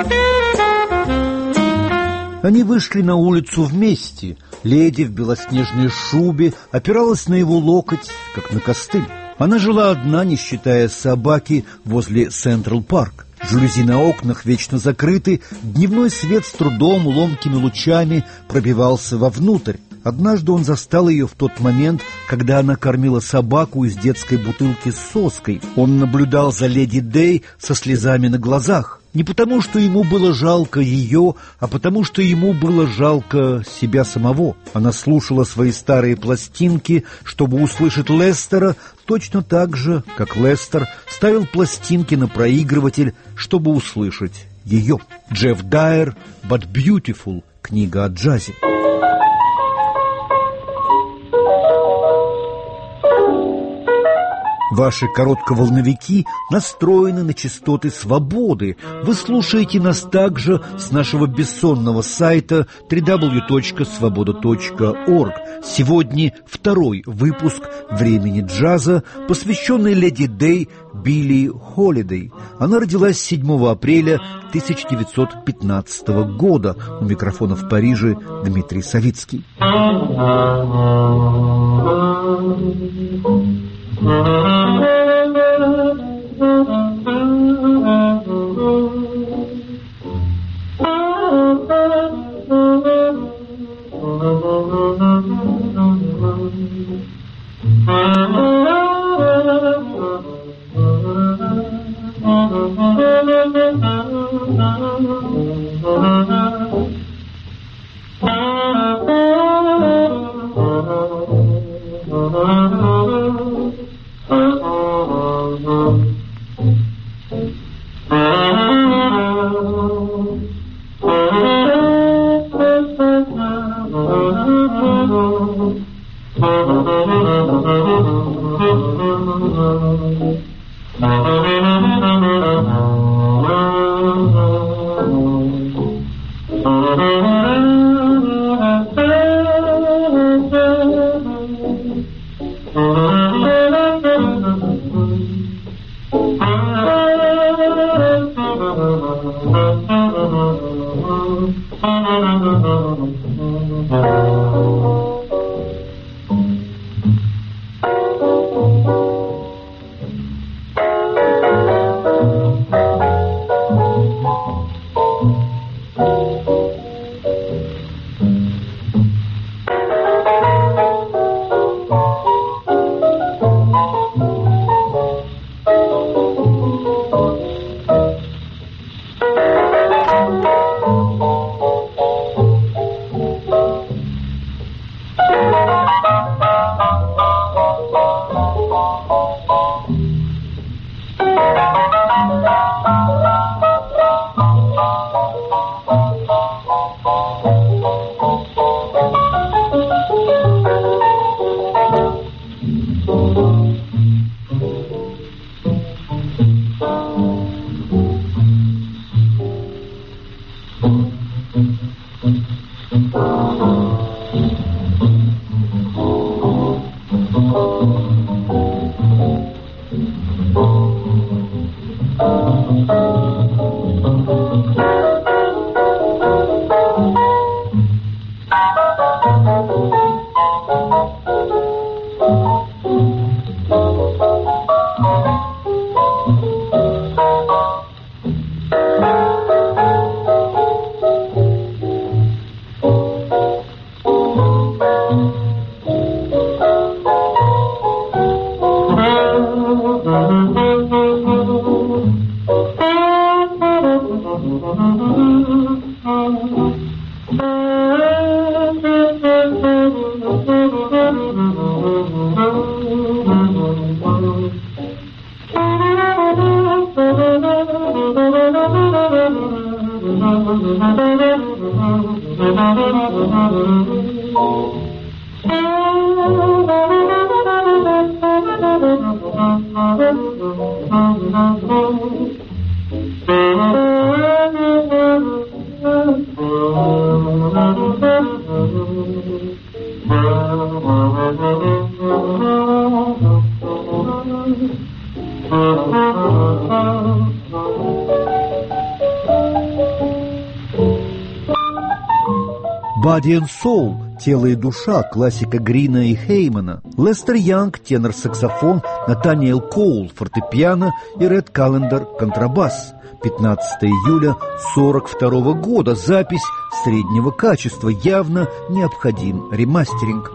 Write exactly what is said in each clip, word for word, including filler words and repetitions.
Они вышли на улицу вместе. Леди в белоснежной шубе опиралась на его локоть, как на костыль. Она жила одна, не считая собаки, возле Централ-парк. Жалюзи на окнах вечно закрыты, дневной свет с трудом, ломкими лучами пробивался вовнутрь. Однажды он застал ее в тот момент, когда она кормила собаку из детской бутылки с соской. Он наблюдал за леди Дэй со слезами на глазах. Не потому, что ему было жалко ее, а потому, что ему было жалко себя самого. Она слушала свои старые пластинки, чтобы услышать Лестера, точно так же, как Лестер ставил пластинки на проигрыватель, чтобы услышать ее. Джефф Дайер «But Beautiful» — книга о джазе. Ваши коротковолновики настроены на частоты свободы. Вы слушаете нас также с нашего бессонного сайта дабл ю дабл ю дабл ю точка свобода точка орг. Сегодня второй выпуск «Времени джаза», посвященный леди Дэй Билли Холидей. Она родилась седьмого апреля тысяча девятьсот пятнадцатого года. У микрофона в Париже Дмитрий Савицкий. «Body and Soul» — «Тело и душа» — классика Грина и Хеймана, Лестер Янг — тенор-саксофон, Натаниэл Коул — фортепиано и Ред Каллендер — контрабас. пятнадцатого июля сорок второго года. Запись среднего качества. Явно необходим ремастеринг.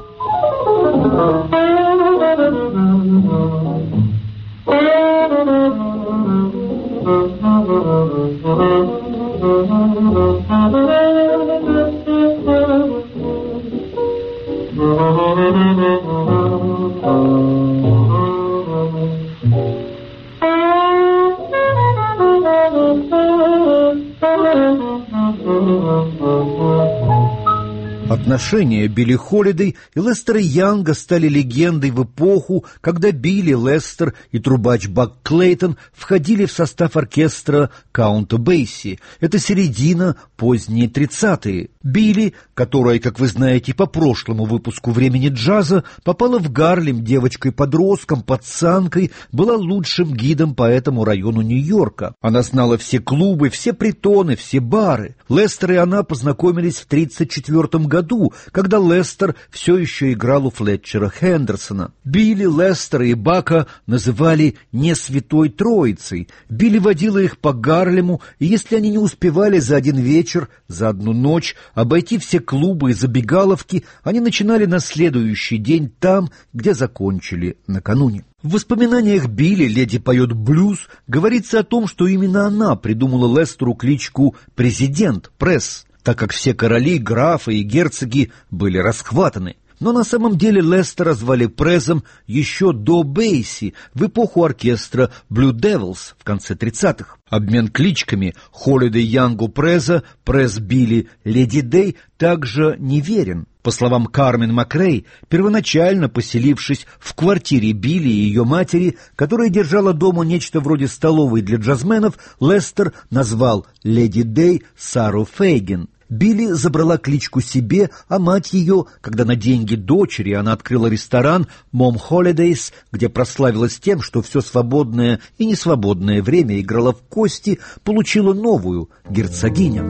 Отношения Билли Холидей и Лестера Янга стали легендой в эпоху, когда Билли, Лестер и трубач Бак Клейтон входили в состав оркестра Каунта Бейси. Это середина, поздние тридцатые. Билли, которая, как вы знаете, по прошлому выпуску «Времени джаза» попала в Гарлем девочкой-подростком, пацанкой, была лучшим гидом по этому району Нью-Йорка. Она знала все клубы, все притоны, все бары. Лестер и она познакомились в тридцать четвёртом году, когда Лестер все еще играл у Флетчера Хендерсона. Билли, Лестера и Бака называли «не святой троицей». Билли водила их по Гарлему, и если они не успевали за один вечер, за одну ночь обойти все клубы и забегаловки, они начинали на следующий день там, где закончили накануне. В воспоминаниях Билли «Леди поет блюз» говорится о том, что именно она придумала Лестеру кличку «Президент», «Пресс», так как все короли, графы и герцоги были расхватаны. Но на самом деле Лестера звали Презом еще до Бейси, в эпоху оркестра Blue Devils в конце тридцатых. Обмен кличками Холидей Янгу Преза, През Билли Леди Дэй также неверен. По словам Кармен Макрей, первоначально поселившись в квартире Билли и ее матери, которая держала дома нечто вроде столовой для джазменов, Лестер назвал Леди Дэй Сару Фейгин. Билли забрала кличку себе, а мать ее, когда на деньги дочери она открыла ресторан «Mom Holidays», где прославилась тем, что все свободное и несвободное время играла в кости, получила новую герцогиню.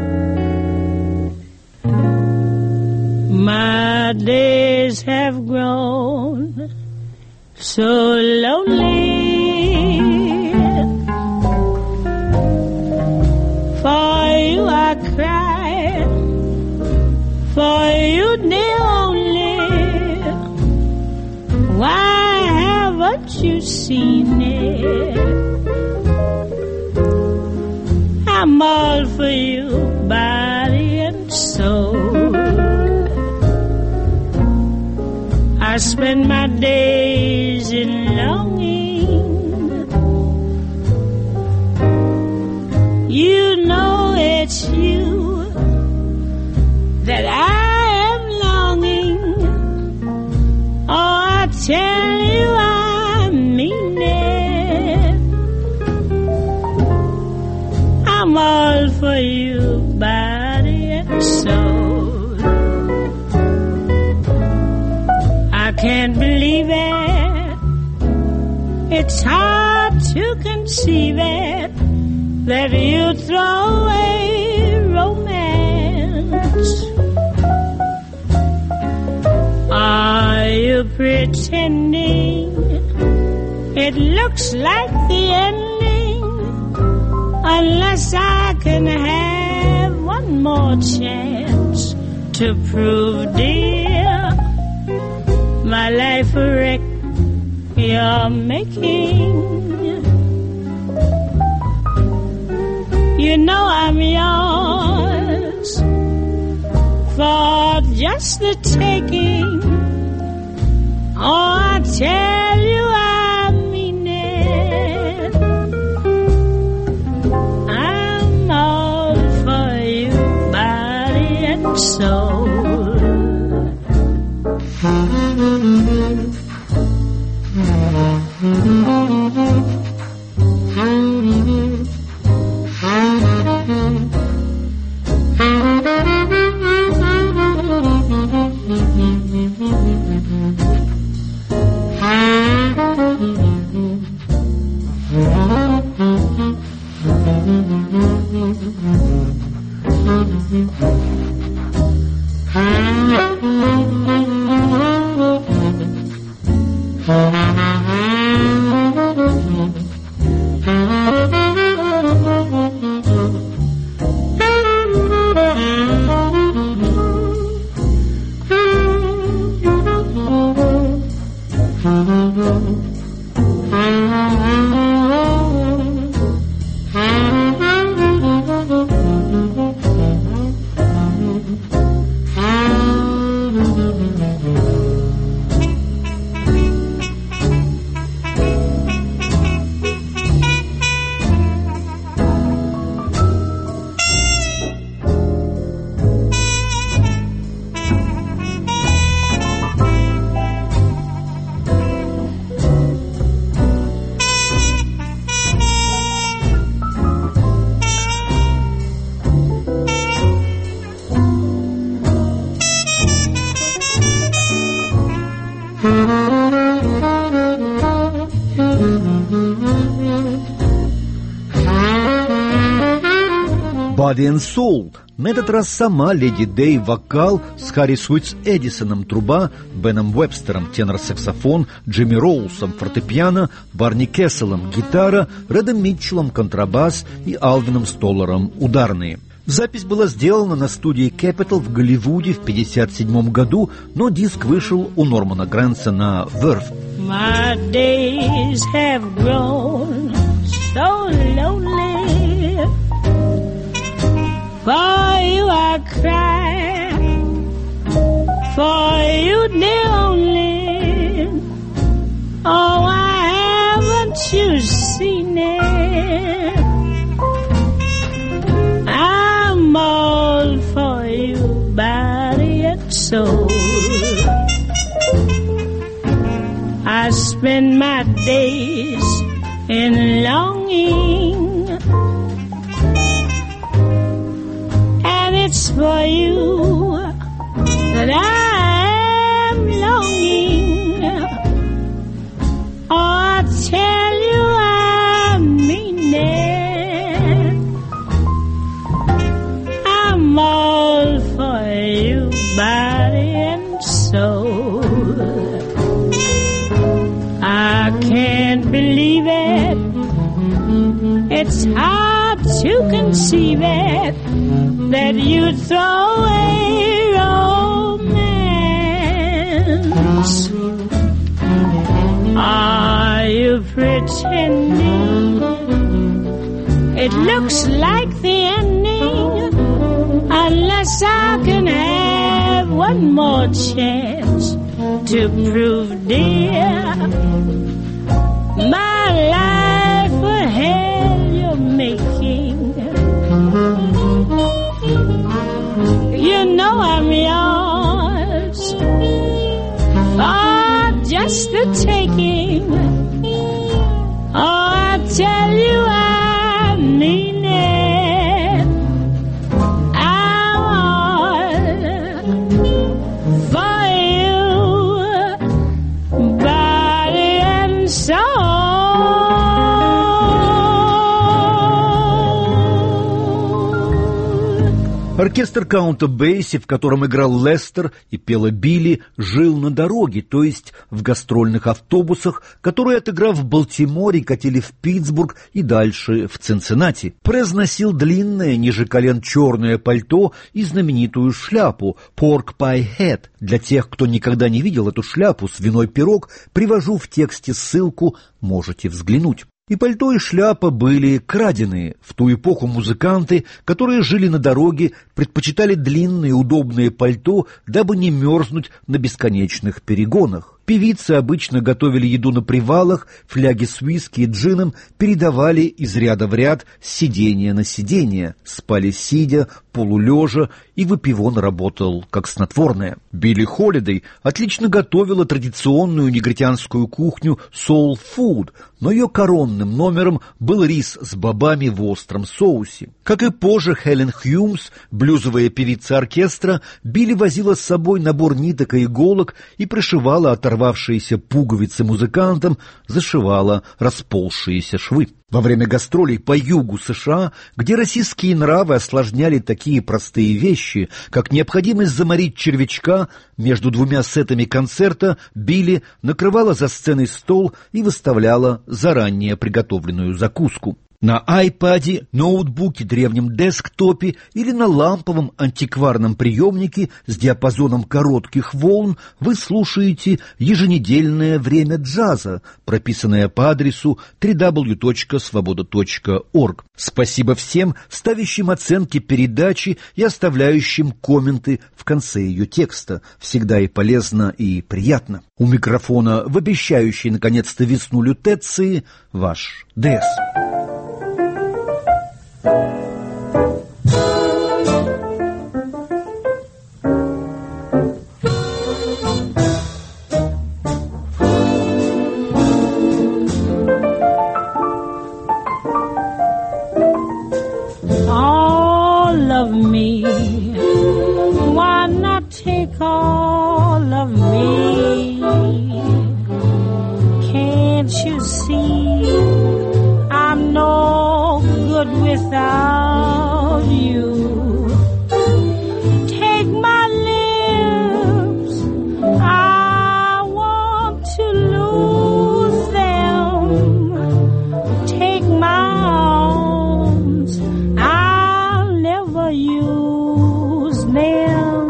My days have grown so lonely. For you I cry, for you dear only. Why haven't you seen it? I'm all for you, body and soul. I spend my days in longing. You know it's you that I am longing. Oh, I tell you I mean it. I'm all for you, body and soul. I can't believe it. It's hard to conceive it, that you throw away romance. Are you pretending it looks like the ending? Unless I can have one more chance to prove, dear, my life a wreck you're making. You know I'm yours for just the taking. Oh, I tell you I mean it. I'm all for you, body and soul. Body and Soul. На этот раз сама Леди Дэй вокал с Харри Суитс Эдисоном труба, Беном Уэбстером тенор-саксофон, Джимми Роусом фортепиано, Барни Кесселом гитара, Редом Митчеллом контрабас и Алвином Столлером ударные. Запись была сделана на студии Capitol в Голливуде в пятьдесят седьмом году, но диск вышел у Нормана Грэнса на Verve. My days have grown so lonely. For you I cry, for you dear only. Oh, why haven't you seen it? I'm all for you, body and soul. I spend my days in longing, and it's for you that I am longing. Oh, I tell you I mean it. I'm all for you, body and soul. I can't believe it. It's hard to conceive it, that you'd throw away romance. Are you pretending it looks like the ending? Unless I can have one more chance to prove, dear, my life a hell you're making. You know I'm yours for just the taking. Oh, I tell you I mean it. I'm all for you, body and soul. Оркестр Каунта Бейси, в котором играл Лестер и пела Билли, жил на дороге, то есть в гастрольных автобусах, которые, отыграв в Балтиморе, катили в Питтсбург и дальше в Цинциннати. През носил длинное, ниже колен черное пальто и знаменитую шляпу Pork Pie Hat. Для тех, кто никогда не видел эту шляпу, свиной пирог, привожу в тексте ссылку, можете взглянуть. И пальто, и шляпа были краденые. В ту эпоху музыканты, которые жили на дороге, предпочитали длинные удобные пальто, дабы не мерзнуть на бесконечных перегонах. Певицы обычно готовили еду на привалах, фляги с виски и джином передавали из ряда в ряд, с сиденья на сиденье, спали сидя, полулежа, и выпивон работал как снотворное. Билли Холидей отлично готовила традиционную негритянскую кухню soul food, но ее коронным номером был рис с бобами в остром соусе. Как и позже Хелен Хьюмс, блюзовая певица оркестра, Билли возила с собой набор ниток и иголок и пришивала оторвавшиеся пуговицы музыкантам, зашивала расползшиеся швы. Во время гастролей по югу США, где российские нравы осложняли такие простые вещи, как необходимость заморить червячка, между двумя сетами концерта Билли накрывала за сценой стол и выставляла заранее приготовленную закуску. На айпаде, ноутбуке, древнем десктопе или на ламповом антикварном приемнике с диапазоном коротких волн вы слушаете еженедельное время джаза, прописанное по адресу дабл ю дабл ю дабл ю точка свобода точка орг. Спасибо всем, ставящим оценки передачи и оставляющим комменты в конце ее текста. Всегда и полезно, и приятно. У микрофона, в обещающей наконец-то весну лютеции, ваш ДС. All of me, why not take all of me? Can't you see I'm no good without you. Take my lips, I want to lose them. Take my arms, I'll never use them.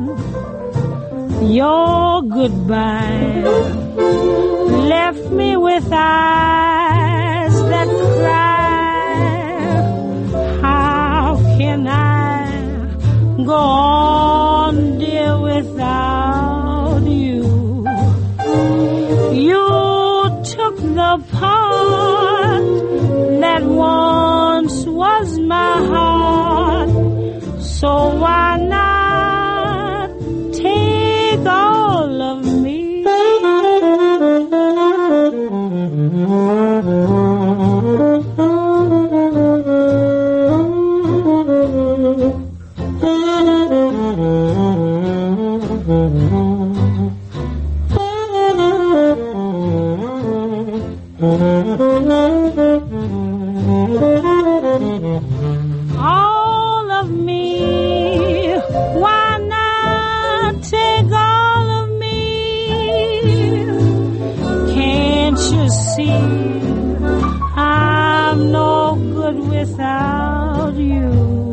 Your goodbye left me with eyes that cry. How can I go on, dear, without you? You took the part that once was my heart, so why not take all of me? All of me, why not take all of me? Can't you see I'm no good without you?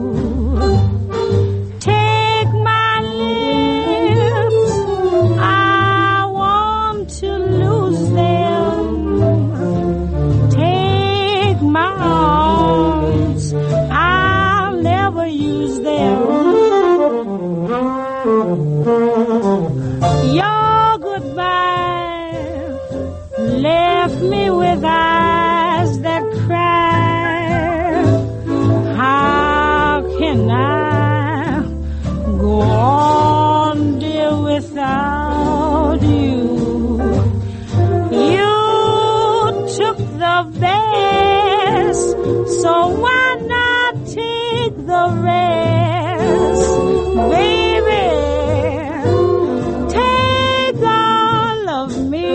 Take my lips, I want to lose them. Take my arms, I'll never use them. Your goodbye left me with eyes that cry. How can I go on, dear, without you? You took the best, so why not take the rest? Baby, take all of me.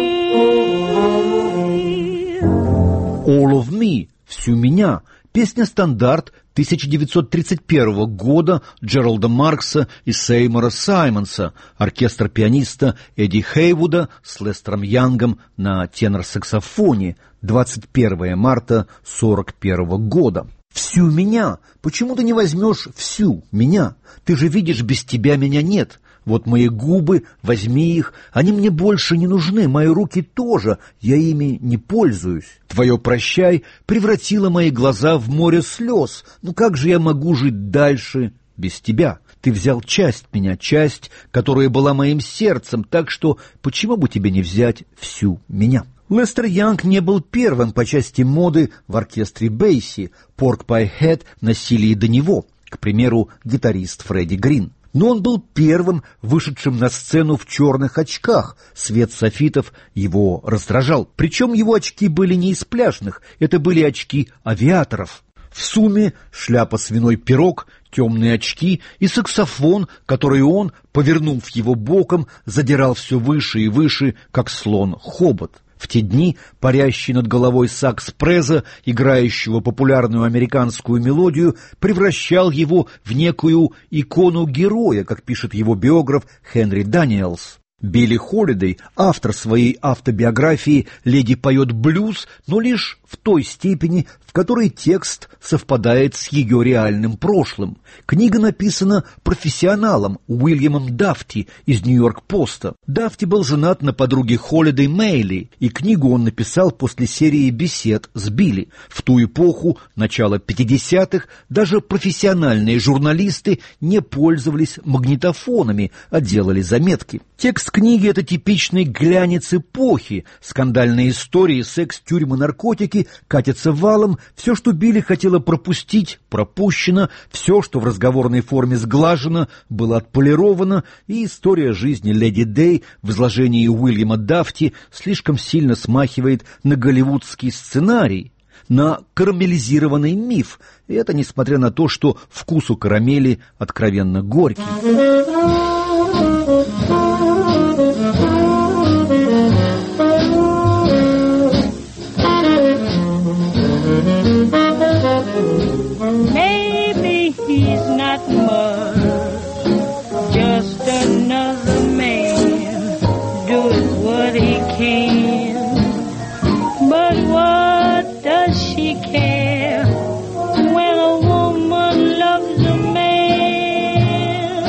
«All of me» — «Всю меня» — песня-стандарт тысяча девятьсот тридцать первого года Джералда Маркса и Сеймура Саймонса, оркестр-пианиста Эдди Хейвуда с Лестером Янгом на тенор-саксофоне, двадцать первого марта сорок первого года. «Всю меня» — почему ты не возьмешь «всю меня»? Ты же видишь, без тебя меня нет. Вот мои губы, возьми их, они мне больше не нужны, мои руки тоже, я ими не пользуюсь. Твое «прощай» превратило мои глаза в море слез. Ну как же я могу жить дальше без тебя? Ты взял часть меня, часть, которая была моим сердцем, так что почему бы тебе не взять всю меня? Лестер Янг не был первым по части моды в оркестре Бейси. Porcupine Head носили и до него, к примеру, гитарист Фредди Грин. Но он был первым, вышедшим на сцену в черных очках. Свет софитов его раздражал. Причем его очки были не из пляжных, это были очки авиаторов. В сумме шляпа свиной пирог, темные очки и саксофон, который он, повернув его боком, задирал все выше и выше, как слон хобот. В те дни парящий над головой сакс Преза, играющего популярную американскую мелодию, превращал его в некую икону героя, как пишет его биограф Хенри Даниэлс. Билли Холидей, автор своей автобиографии, «Леди поет блюз», но лишь в той степени, в которой текст совпадает с ее реальным прошлым. Книга написана профессионалом Уильямом Дафти из Нью-Йорк-Поста. Дафти был женат на подруге Холидей Мейли, и книгу он написал после серии бесед с Билли. В ту эпоху, начало пятидесятых, даже профессиональные журналисты не пользовались магнитофонами, а делали заметки. Текст книги — это типичный глянец эпохи. Скандальные истории, секс, тюрьмы, наркотики катятся валом. Все, что Билли хотела пропустить, пропущено. Все, что в разговорной форме сглажено, было отполировано. И история жизни леди Дэй в изложении Уильяма Дафти слишком сильно смахивает на голливудский сценарий, на карамелизированный миф. И это несмотря на то, что вкус у карамели откровенно горький. Maybe he's not much, just another man doing what he can. But what does she care when a woman loves a man?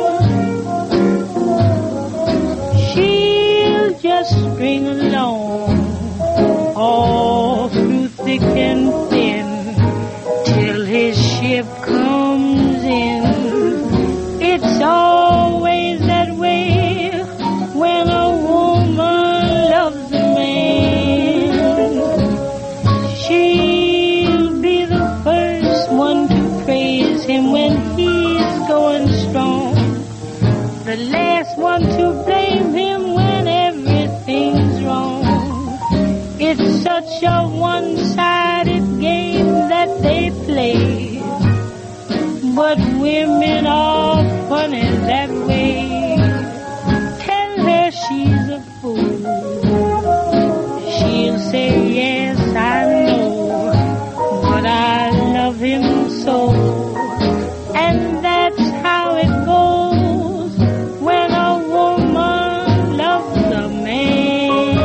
She'll just string along all through thick and thin till his ship comes in. It's always that way when a woman loves a man. She'll be the first one to praise him when he's going strong, the last one to blame him when everything's wrong. It's such a one-sided game that they play, but women are funny that way. Tell her she's a fool, she'll say yes, I know, but I love him so. And that's how it goes when a woman loves a man.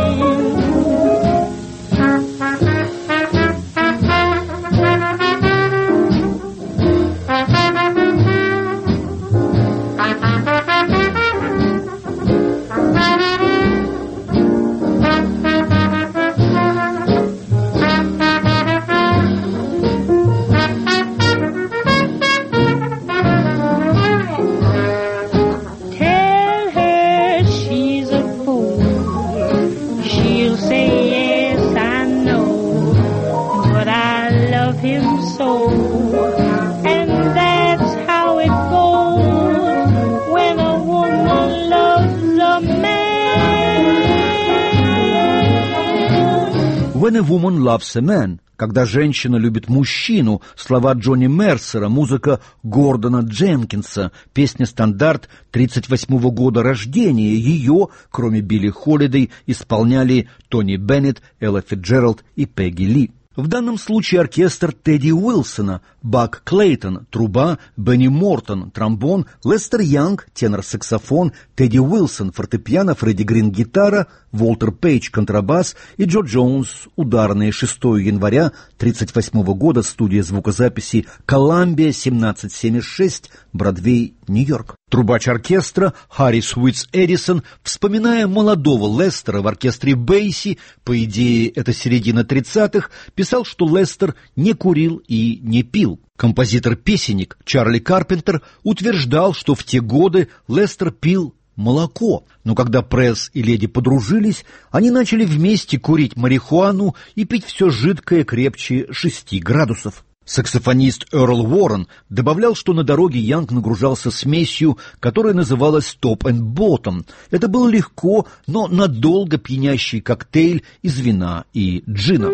When a Woman Loves a Man, когда женщина любит мужчину, слова Джонни Мерсера, музыка Гордона Дженкинса, песня-стандарт тридцать восьмого года рождения. Ее, кроме Билли Холидей, исполняли Тони Беннет, Элла Фитджеральд и Пегги Ли. В данном случае оркестр Тедди Уилсона, Бак Клейтон, труба, Бенни Мортон, тромбон, Лестер Янг, тенор-саксофон, Тедди Уилсон, фортепиано, Фредди Грин, гитара, Уолтер Пейдж, контрабас и Джо Джонс, ударные. шестого января тридцать восьмого года, студия звукозаписи «Коламбия», семнадцать семьдесят шесть, Бродвей, Нью-Йорк. Трубач оркестра Харрис Уитс Эдисон, вспоминая молодого Лестера в оркестре Бейси, по идее это середина тридцатых, писал, что Лестер не курил и не пил. Композитор-песенник Чарли Карпентер утверждал, что в те годы Лестер пил молоко, но когда Пресс и Леди подружились, они начали вместе курить марихуану и пить все жидкое крепче шести градусов. Саксофонист Эрл Уоррен добавлял, что на дороге Янг нагружался смесью, которая называлась «Top and Bottom». Это был легко, но надолго пьянящий коктейль из вина и джина.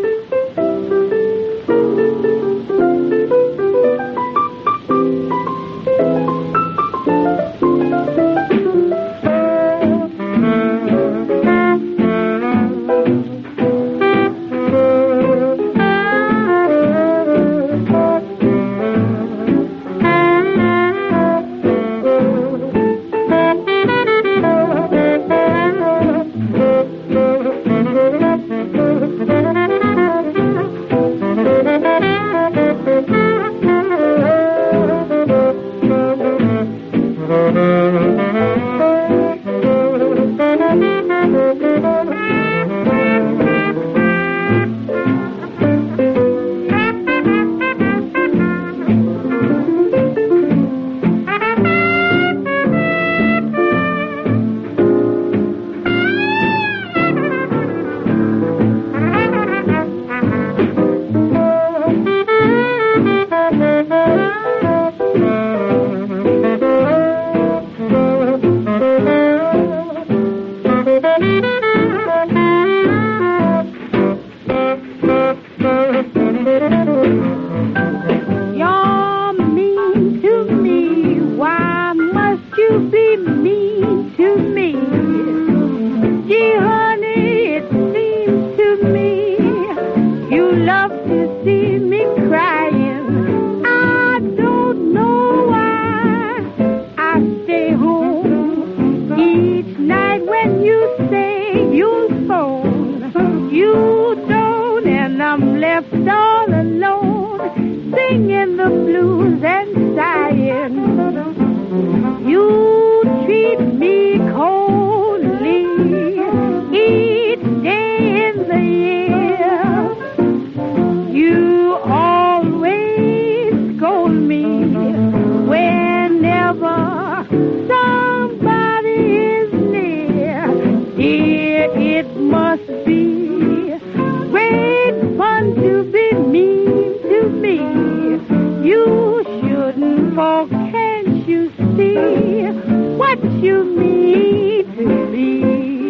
love to see me crying. I don't know for can't you see what you mean to me?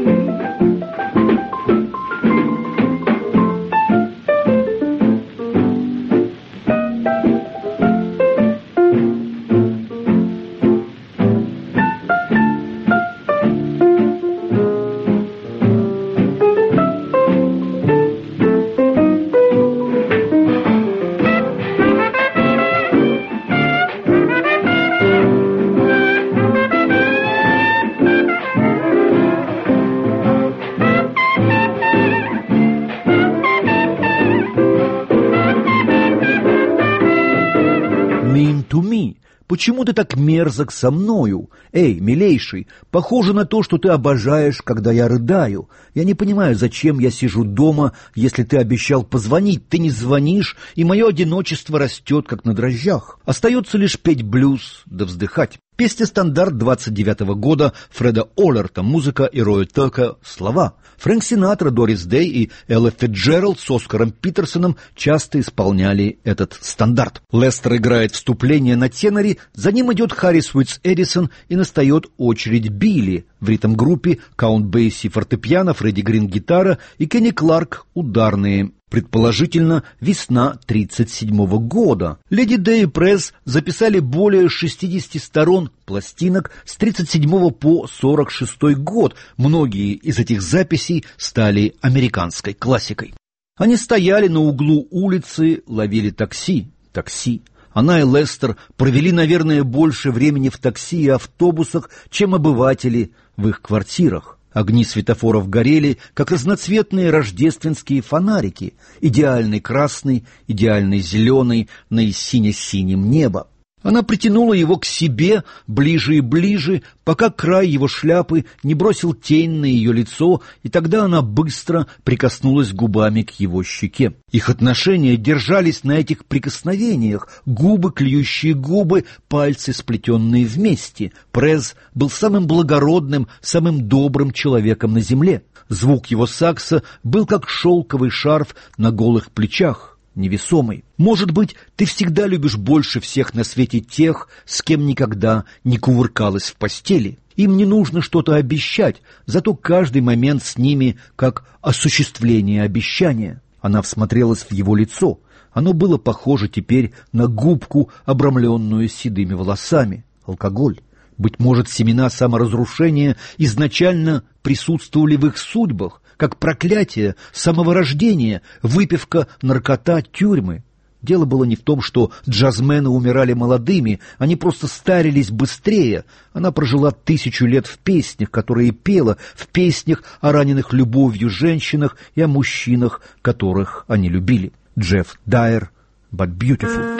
Почему ты так мерзок со мною? Эй, милейший, похоже на то, что ты обожаешь, когда я рыдаю. Я не понимаю, зачем я сижу дома, если ты обещал позвонить. Ты не звонишь, и мое одиночество растет, как на дрожжах. Остается лишь петь блюз да вздыхать. Песня «Стандарт» двадцать девятого года Фреда Оллерта, музыка и Роя Тока, слова. Фрэнк Синатра, Дорис Дэй и Элла Фитджеральд с Оскаром Питерсоном часто исполняли этот стандарт. Лестер играет вступление на теноре, за ним идет Харрис Уитс Эдисон и настает очередь Билли. В ритм-группе Каунт Бейси фортепиано, Фредди Грин гитара и Кенни Кларк ударные. Предположительно, весна тридцать седьмого года. Леди Дэй и Пресс записали более шестидесяти сторон пластинок с тридцать седьмого по сорок шестой год. Многие из этих записей стали американской классикой. Они стояли на углу улицы, ловили такси. Такси. Она и Лестер провели, наверное, больше времени в такси и автобусах, чем обыватели в их квартирах. Огни светофоров горели, как разноцветные рождественские фонарики, идеальный красный, идеальный зеленый на сине-синем небо. Она притянула его к себе ближе и ближе, пока край его шляпы не бросил тень на ее лицо, и тогда она быстро прикоснулась губами к его щеке. Их отношения держались на этих прикосновениях, губы, клюющие губы, пальцы, сплетенные вместе. Пресс был самым благородным, самым добрым человеком на земле. Звук его сакса был как шелковый шарф на голых плечах. Невесомый. Может быть, ты всегда любишь больше всех на свете тех, с кем никогда не кувыркалась в постели. Им не нужно что-то обещать, зато каждый момент с ними как осуществление обещания. Она всмотрелась в его лицо. Оно было похоже теперь на губку, обрамленную седыми волосами. Алкоголь. Быть может, семена саморазрушения изначально присутствовали в их судьбах, как проклятие с самого рождения, выпивка, наркота, тюрьмы. Дело было не в том, что джазмены умирали молодыми, они просто старились быстрее. Она прожила тысячу лет в песнях, которые пела, в песнях о раненых любовью женщинах и о мужчинах, которых они любили. Джефф Дайер, «But Beautiful».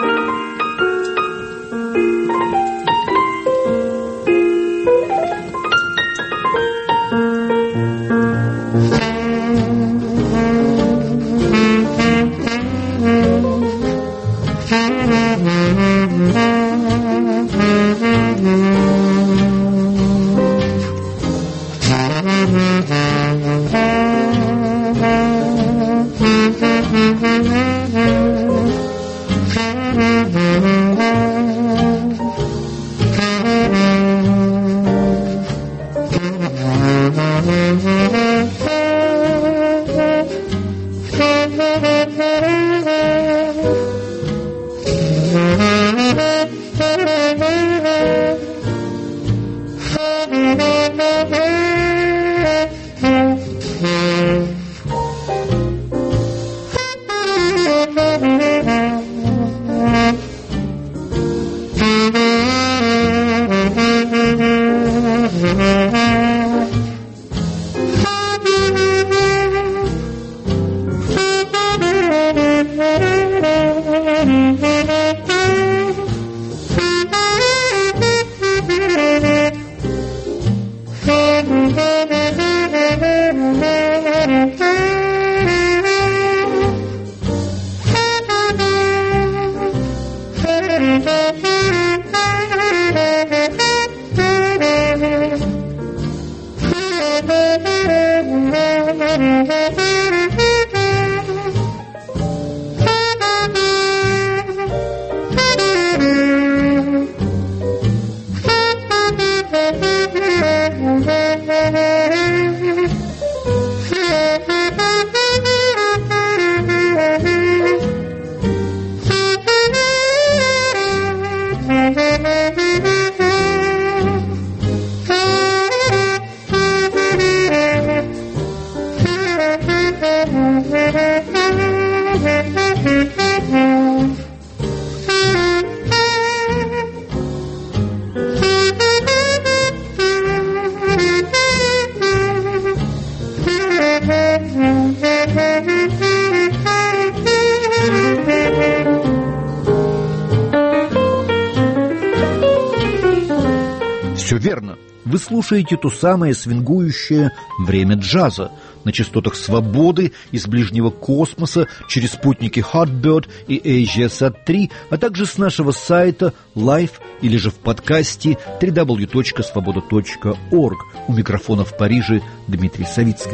Все верно. Вы слушаете то самое свингующее время джаза на частотах свободы из ближнего космоса через спутники Hotbird и AsiaSat три, а также с нашего сайта Live или же в подкасте дабл ю дабл ю дабл ю точка свобода точка орг. У микрофона в Париже Дмитрий Савицкий.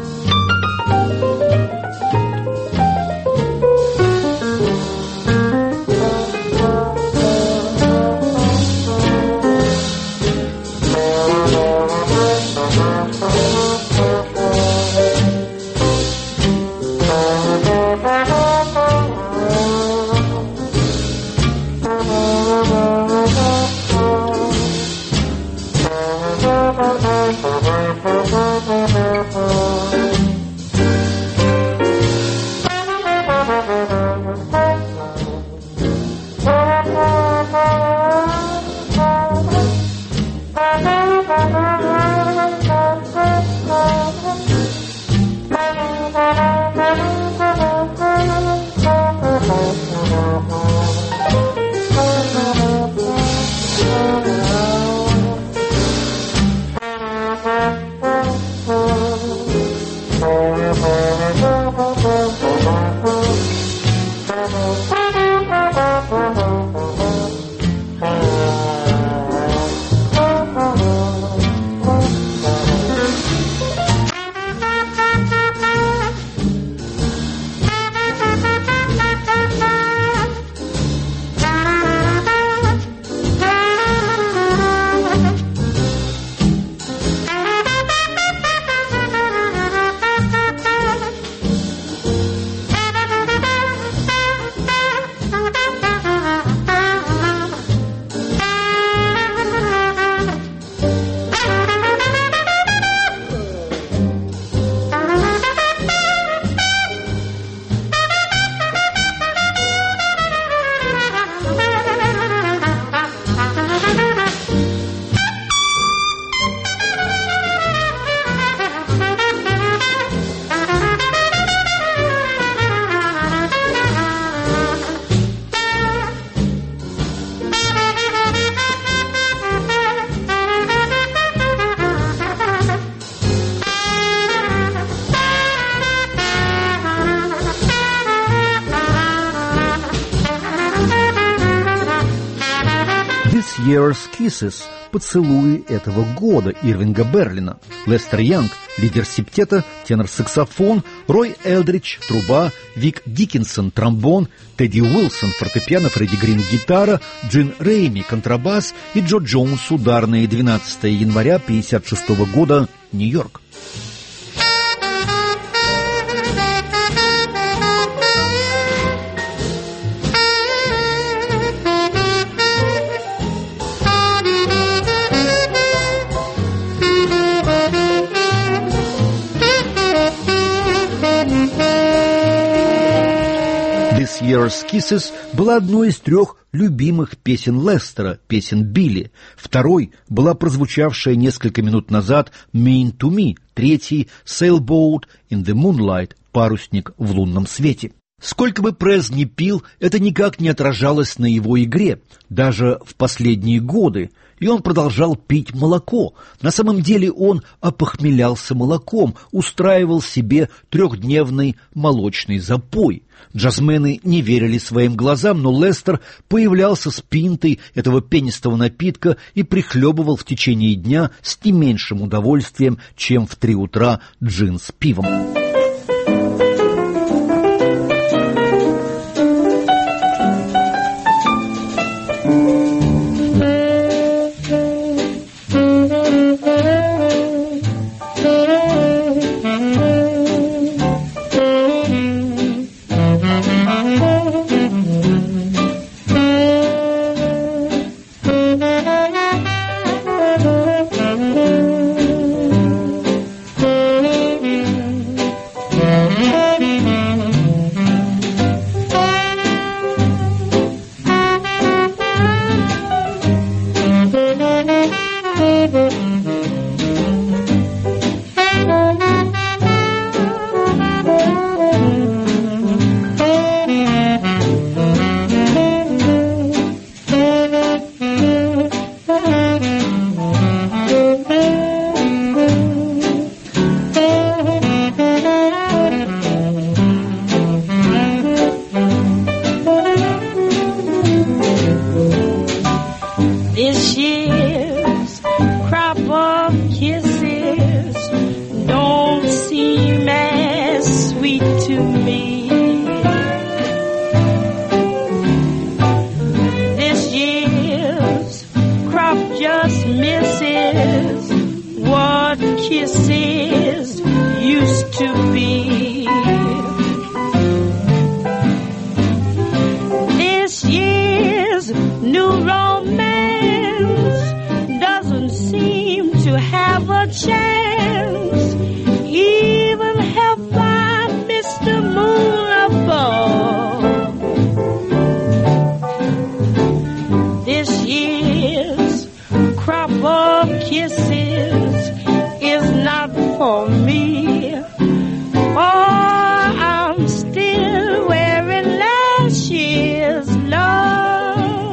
Year's Kisses – поцелуи этого года Ирвинга Берлина. Лестер Янг – лидер септета, тенор-саксофон, Рой Элдридж – труба, Вик Диккинсон – тромбон, Тедди Уилсон – фортепиано, Фредди Грин – гитара, Джин Рейми – контрабас и Джо Джонс – ударные. двенадцатого января тысяча девятьсот пятьдесят шестого года, Нью-Йорк. This Year's Kisses была одной из трех любимых песен Лестера, песен Билли. Второй была прозвучавшая несколько минут назад Mean to Me. Третий — Sailboat in the Moonlight, парусник в лунном свете. Сколько бы През ни пил, это никак не отражалось на его игре, даже в последние годы. И он продолжал пить молоко. На самом деле он опохмелялся молоком, устраивал себе трехдневный молочный запой. Джазмены не верили своим глазам, но Лестер появлялся с пинтой этого пенистого напитка и прихлебывал в течение дня с не меньшим удовольствием, чем в три утра джин с пивом. new romance doesn't seem to have a chance, even helped by Mister Moon above. This year's crop of kisses is not for me, oh, I'm still wearing last year's love.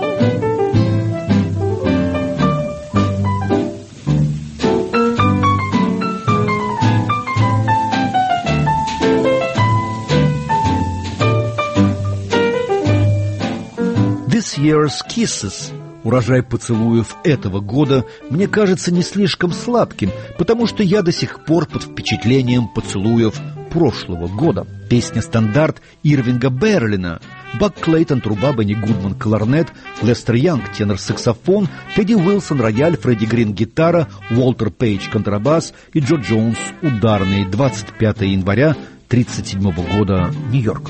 This year's kisses, урожай поцелуев этого года, мне кажется не слишком сладким, потому что я до сих пор под впечатлением поцелуев прошлого года. Песня-стандарт Ирвинга Берлина. Бак Клейтон, труба, Бенни Гудман, кларнет, Лестер Янг, тенор-саксофон, Тедди Уилсон, рояль, Фредди Грин, гитара, Уолтер Пейдж, контрабас и Джо Джонс, ударный. двадцать пятого января тридцать седьмого года, Нью-Йорк.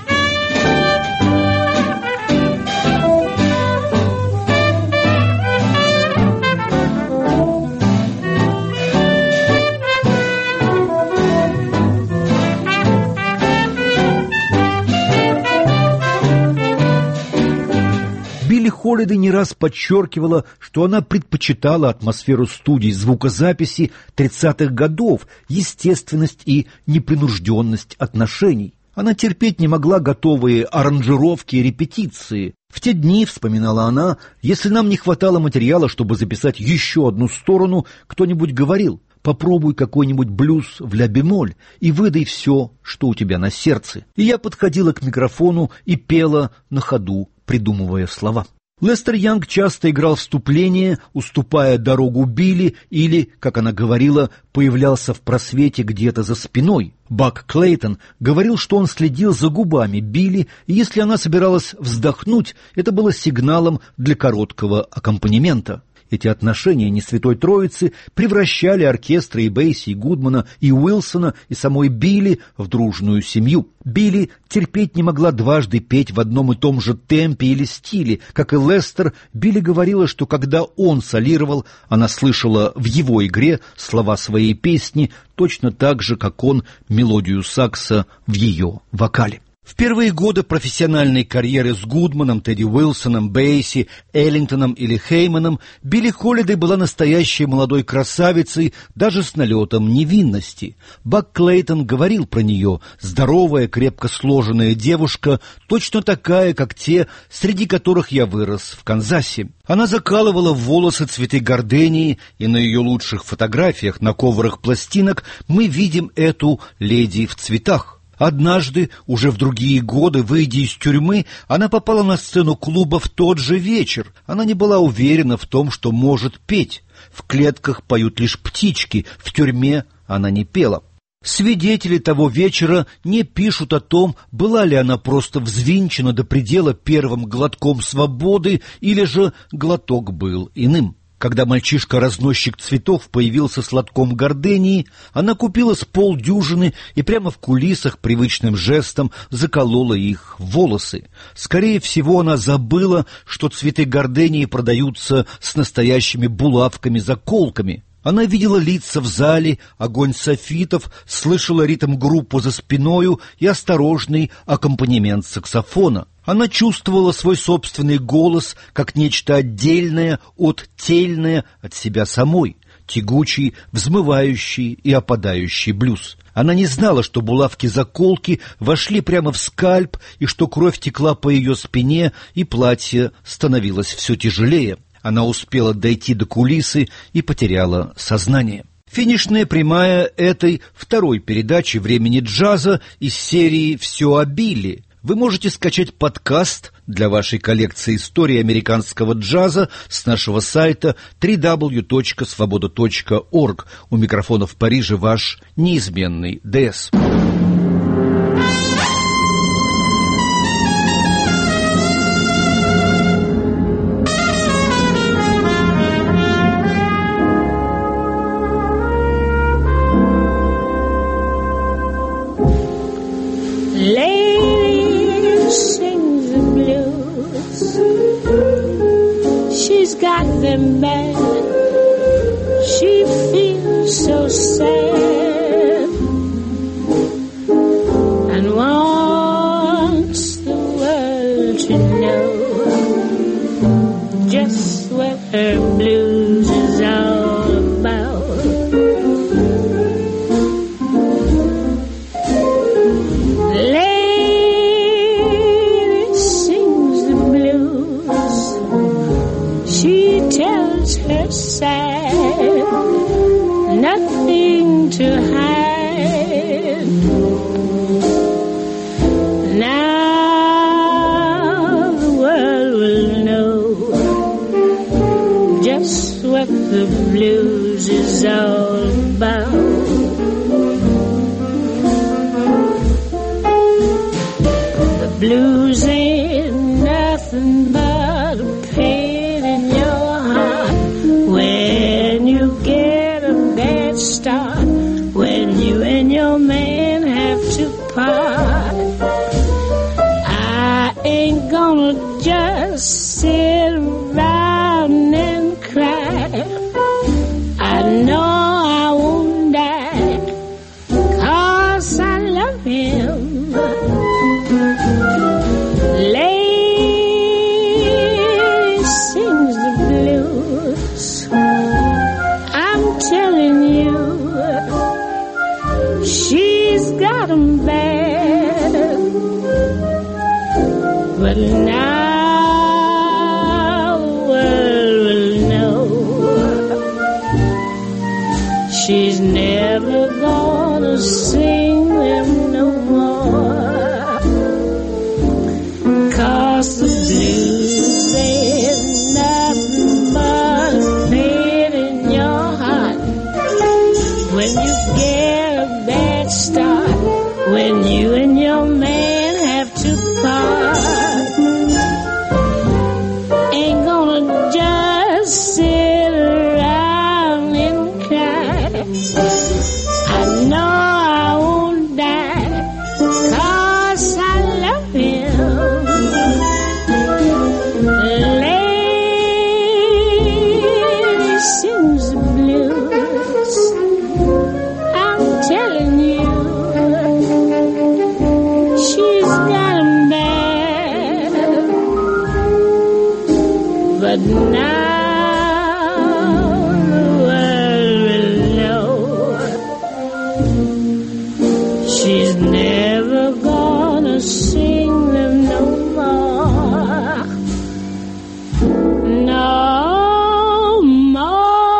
Билли Холидей не раз подчеркивала, что она предпочитала атмосферу студий звукозаписи тридцатых годов, естественность и непринужденность отношений. Она терпеть не могла готовые аранжировки и репетиции. В те дни, вспоминала она, если нам не хватало материала, чтобы записать еще одну сторону, кто-нибудь говорил: попробуй какой-нибудь блюз в ля-бемоль и выдай все, что у тебя на сердце. И я подходила к микрофону и пела на ходу, придумывая слова. Лестер Янг часто играл вступление, уступая дорогу Билли, или, как она говорила, появлялся в просвете где-то за спиной. Бак Клейтон говорил, что он следил за губами Билли, и если она собиралась вздохнуть, это было сигналом для короткого аккомпанемента. Эти отношения не Святой Троицы превращали оркестры и Бейси, и Гудмана, и Уилсона, и самой Билли в дружную семью. Билли терпеть не могла дважды петь в одном и том же темпе или стиле. Как и Лестер, Билли говорила, что когда он солировал, она слышала в его игре слова своей песни точно так же, как он мелодию сакса в ее вокале. В первые годы профессиональной карьеры с Гудманом, Тедди Уилсоном, Бейси, Эллингтоном или Хейманом Билли Холидей была настоящей молодой красавицей, даже с налетом невинности. Бак Клейтон говорил про нее: здоровая, крепко сложенная девушка, точно такая, как те, среди которых я вырос в Канзасе. Она закалывала в волосы цветы гордении, и на ее лучших фотографиях на коврах пластинок мы видим эту леди в цветах. Однажды, уже в другие годы, выйдя из тюрьмы, она попала на сцену клуба в тот же вечер. Она не была уверена в том, что может петь. В клетках поют лишь птички, в тюрьме она не пела. Свидетели того вечера не пишут о том, была ли она просто взвинчена до предела первым глотком свободы, или же глоток был иным. Когда мальчишка-разносчик цветов появился с лотком гордении, она купила с полдюжины и прямо в кулисах привычным жестом заколола их в волосы. Скорее всего, она забыла, что цветы гордении продаются с настоящими булавками-заколками. Она видела лица в зале, огонь софитов, слышала ритм-группу за спиною и осторожный аккомпанемент саксофона. Она чувствовала свой собственный голос как нечто отдельное, оттельное от себя самой, тягучий, взмывающий и опадающий блюз. Она не знала, что булавки-заколки вошли прямо в скальп, и что кровь текла по ее спине, и платье становилось все тяжелее. Она успела дойти до кулисы и потеряла сознание. Финишная прямая этой второй передачи «Времени джаза» из серии «Все о Билли». Вы можете скачать подкаст для вашей коллекции истории американского джаза с нашего сайта дабл ю дабл ю дабл ю точка свобода точка орг. У микрофона в Париже ваш неизменный ДС. Lady sings the blues. got them bad. She feels so sad and wants the world to know just what her blues is all about. Lady sings the blues. She tells her sad, nothing to hide. Now the world will know just what the blues is all about. The blues ain't nothing but a pain in your heart when you get a bad start, when you and your man have to part. I ain't gonna just sit around and cry. I know I won't die, 'cause I love him. Lady sings the blues. I'm telling you, she's got 'em bad. But now the world will know she's never gonna sing them no more, 'cause the blues ain't nothing but a pain in your heart when you get a bad start, when you and your man have to part. Ain't gonna just sit around and cry. I know I won't die, 'cause I love him. Lady sings the blues. I'm telling you, she's got 'em bad. But now the world will know she's never gonna sing them no more, no more.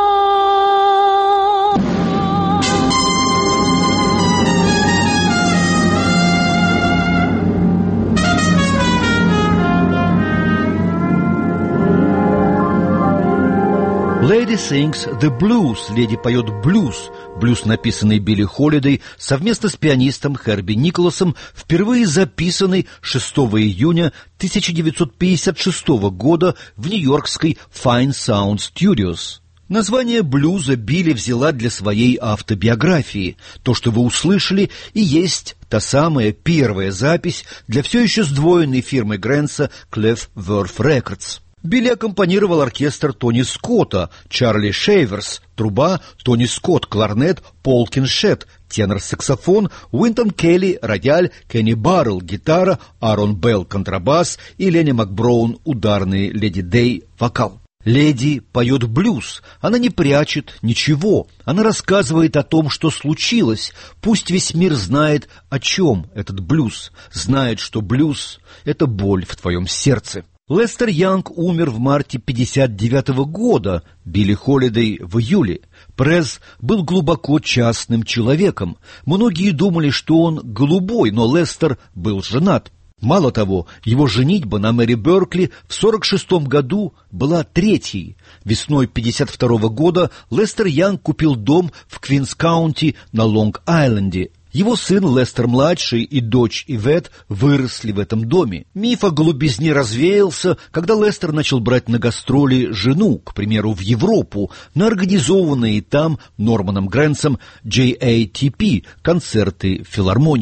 Lady sings the blues. Леди поет блюз. Блюз, написанный Билли Холидей совместно с пианистом Херби Николасом, впервые записанный шестого июня тысяча девятьсот пятьдесят шестого года в нью-йоркской Fine Sound Studios. Название блюза Билли взяла для своей автобиографии. То, что вы услышали, и есть та самая первая запись для все еще сдвоенной фирмы Грэнса Clef Worth Records. Билли аккомпанировал оркестр Тони Скотта, Чарли Шейверс, труба, Тони Скотт, кларнет, Пол Киншет, тенор-саксофон, Уинтон Келли, рояль, Кенни Баррелл, гитара, Аарон Белл, контрабас и Ленни Макброун, ударные, Леди Дэй, вокал. Леди поет блюз. Она не прячет ничего. Она рассказывает о том, что случилось. Пусть весь мир знает, о чем этот блюз. Знает, что блюз — это боль в твоем сердце. Лестер Янг умер в марте пятьдесят девятого года, Билли Холидей в июле. През был глубоко частным человеком. Многие думали, что он голубой, но Лестер был женат. Мало того, его женитьба на Мэри Беркли в сорок шестом году была третьей. Весной пятьдесят второго года Лестер Янг купил дом в Квинс-Каунти на Лонг-Айленде. Его сын Лестер-младший и дочь Ивет выросли в этом доме. Миф о голубизне развеялся, когда Лестер начал брать на гастроли жену, к примеру, в Европу, на организованные там Норманом Грэнсом джей эй ти пи концерты в филармонии.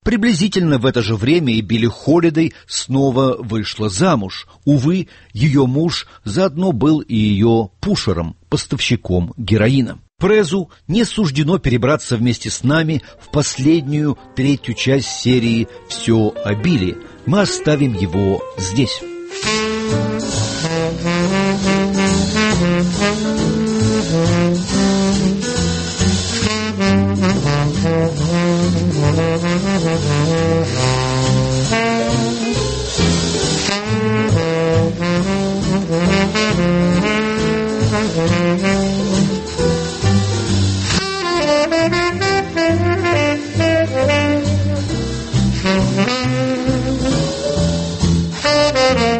Приблизительно в это же время и Билли Холидей снова вышла замуж. Увы, ее муж заодно был и ее пушером, поставщиком героина. Презу не суждено перебраться вместе с нами в последнюю, третью часть серии «Все о Билли». Мы оставим его здесь. Thank you.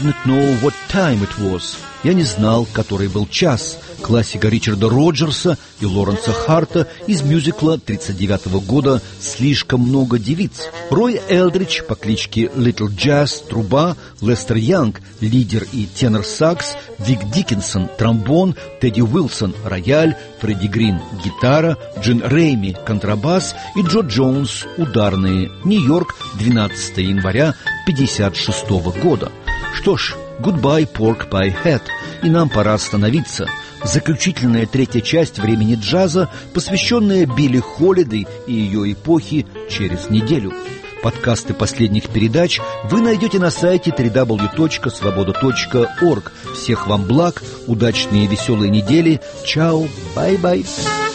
didn't know what time it was. Я не знал, который был час. Классика Ричарда Роджерса и Лоренса Харта из мюзикла тридцать девятого года «Слишком много девиц». Рой Элдридж по кличке Little Jazz, труба, Лестер Янг, лидер и тенор-сакс, Вик Диккенсон, тромбон, Тедди Уилсон, рояль, Фредди Грин, гитара, Джин Рейми, контрабас и Джо Джонс, ударные. Нью-Йорк, двенадцатого января пятьдесят шестого года. Что ж, goodbye, Pork Pie Hat, и нам пора остановиться. Заключительная третья часть «Времени джаза», посвященная Билли Холидей и ее эпохе, через неделю. Подкасты последних передач вы найдете на сайте дабл ю дабл ю дабл ю точка свобода точка орг. Всех вам благ, удачной и веселой недели. Чао, бай-бай.